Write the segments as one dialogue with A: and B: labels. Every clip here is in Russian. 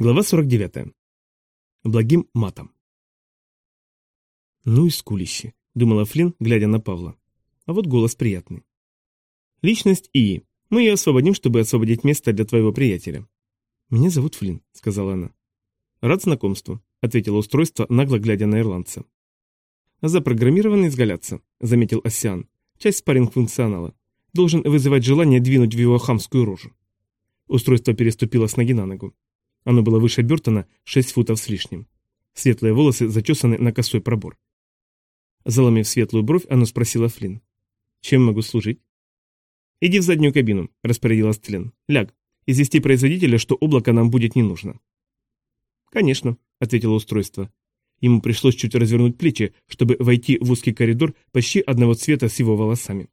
A: Глава 49. Благим матом. «Ну и скулище», — думала Флинн, глядя на Павла. А вот голос приятный. «Личность ИИ. Мы ее освободим, чтобы освободить место для твоего приятеля». «Меня зовут Флинн», — сказала она. «Рад знакомству», — ответило устройство, нагло глядя на ирландца. «Запрограммированный изгаляться», — заметил Оссиан. «Часть спарринг-функционала. Должен вызывать желание двинуть в его хамскую рожу». Устройство переступило с ноги на ногу. Оно было выше Бёртона 6 футов с лишним. Светлые волосы зачесаны на косой пробор. Заломив светлую бровь, оно спросило Флинн. «Чем могу служить?» «Иди в заднюю кабину», — распорядилась Тлен. «Ляг. Извести производителя, что облако нам будет не нужно». «Конечно», — ответило устройство. Ему пришлось чуть развернуть плечи, чтобы войти в узкий коридор почти одного цвета с его волосами.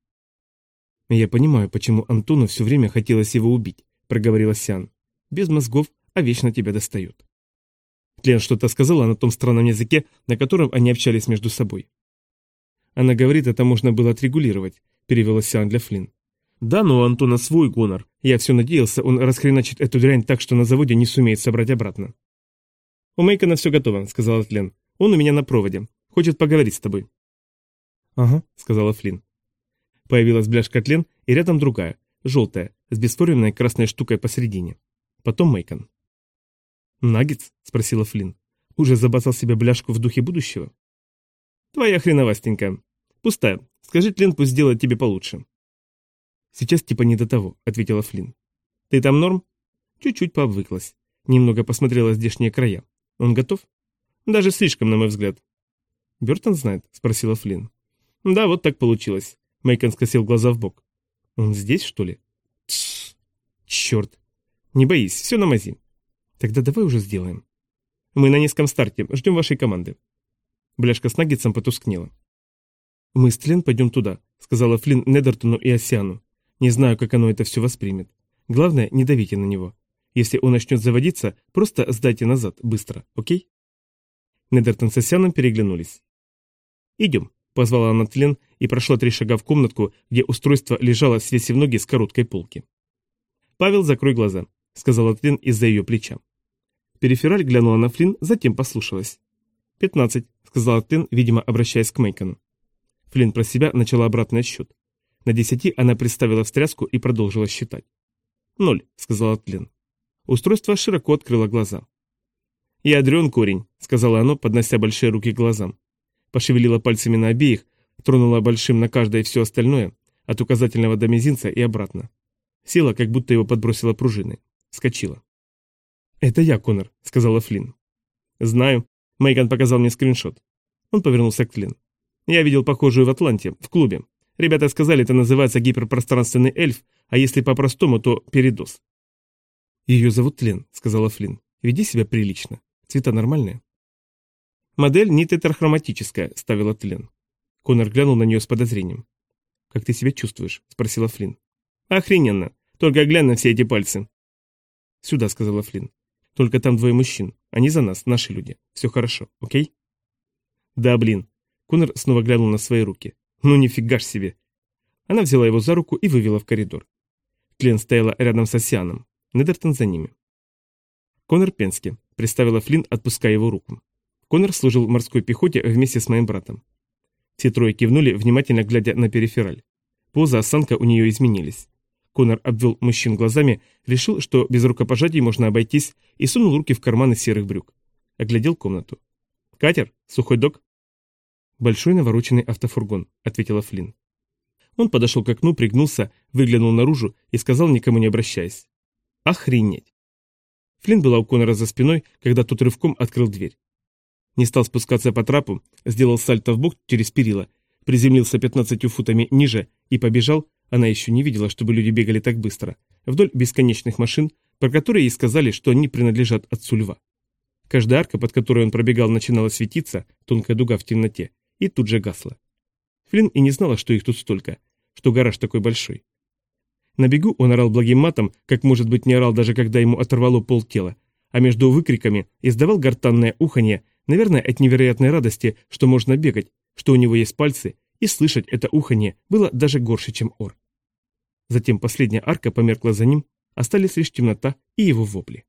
A: «Я понимаю, почему Антону все время хотелось его убить», — проговорила Сиан. «Без мозгов, а вечно тебя достает». Тлен что-то сказала на том странном языке, на котором они общались между собой. «Она говорит, это можно было отрегулировать», — перевела Сиан для Флинн. «Да, но у Антона свой гонор. Я все надеялся, он расхреначит эту дрянь так, что на заводе не сумеет собрать обратно». «У Мейкона все готово», — сказала Тлен. «Он у меня на проводе. Хочет поговорить с тобой». «Ага», — сказала Флинн. Появилась бляшка Тлен, и рядом другая, желтая, с бесформенной красной штукой посередине. Потом Мейкон. «Наггетс?» — спросила Флинн. «Уже забацал себе бляшку в духе будущего?» «Твоя хреновастенькая. Пустая. Скажи Тлен, пусть сделает тебе получше». «Сейчас типа не до того», — ответила Флинн. «Ты там норм?» Чуть-чуть пообвыклась. Немного посмотрела здешние края. «Он готов?» «Даже слишком, на мой взгляд». «Бёртон знает?» — спросила Флинн. «Да, вот так получилось». Мейкон скосил глаза в бок. «Он здесь, что ли?» «Тссс! Черт! Не боись, все на мази». «Тогда давай уже сделаем». «Мы на низком старте, ждем вашей команды». Бляшка с наггетсом потускнела. «Мы с Тлен пойдем туда», — сказала Флинн Недертону и Оссиану. «Не знаю, как оно это все воспримет. Главное, не давите на него. Если он начнет заводиться, просто сдайте назад, быстро, окей?» Недертон с Оссианом переглянулись. «Идем», — позвала она Тлен и прошла 3 шага в комнатку, где устройство лежало, свесив ноги с короткой полки. «Павел, закрой глаза», — сказала Тлен из-за ее плеча. Перифераль глянула на Флинн, затем послушалась. 15, сказала Тлен, видимо, обращаясь к Мейкону. Флинн про себя начала обратный отсчет. На 10 она представила встряску и продолжила считать. 0, сказала Тлен. Устройство широко открыло глаза. «Ядрен корень», — сказала оно, поднося большие руки к глазам. Пошевелила пальцами на обеих, тронула большим на каждое все остальное, от указательного до мизинца и обратно. Села, как будто его подбросила пружиной. Вскочила. «Это я, Коннор», — сказала Флинн. «Знаю. Мейкон показал мне скриншот». Он повернулся к Тлен. «Я видел похожую в Атланте, в клубе. Ребята сказали, это называется гиперпространственный эльф, а если по-простому, то передоз». «Ее зовут Тлен», — сказала Флинн. «Веди себя прилично. Цвета нормальные». «Модель не тетрахроматическая», — ставила Тлен. Коннор глянул на нее с подозрением. «Как ты себя чувствуешь?» — спросила Флинн. «Охрененно. Только глянь на все эти пальцы». «Сюда», — сказала Флинн. «Только там 2 мужчин. Они за нас, наши люди. Все хорошо, окей?» «Да, блин». Коннор снова глянул на свои руки. «Ну нифига ж себе». Она взяла его за руку и вывела в коридор. Тлен стояла рядом с Оссианом. Недертон за ними. «Коннор Пенски», — представила Флинн, отпуская его руку. «Коннор служил в морской пехоте вместе с моим братом». Все 3 кивнули, внимательно глядя на перифераль. Поза, осанка у нее изменились. Коннор обвел мужчин глазами, решил, что без рукопожатий можно обойтись, и сунул руки в карманы серых брюк. Оглядел комнату. «Катер? Сухой док?» «Большой навороченный автофургон», — ответила Флинн. Он подошел к окну, пригнулся, выглянул наружу и сказал, никому не обращаясь. «Охренеть!» Флинн была у Коннора за спиной, когда тот рывком открыл дверь. Не стал спускаться по трапу, сделал сальто в бок через перила, приземлился 15 футами ниже и побежал, она еще не видела, чтобы люди бегали так быстро, вдоль бесконечных машин, про которые ей сказали, что они принадлежат отцу льва. Каждая арка, под которой он пробегал, начинала светиться, тонкая дуга в темноте, и тут же гасла. Флинн и не знала, что их тут столько, что гараж такой большой. На бегу он орал благим матом, как, может быть, не орал даже когда ему оторвало полтела, а между выкриками издавал гортанное уханье, наверное, от невероятной радости, что можно бегать, что у него есть пальцы, и слышать это уханье было даже горше, чем ор. Затем последняя арка померкла за ним, остались лишь темнота и его вопли.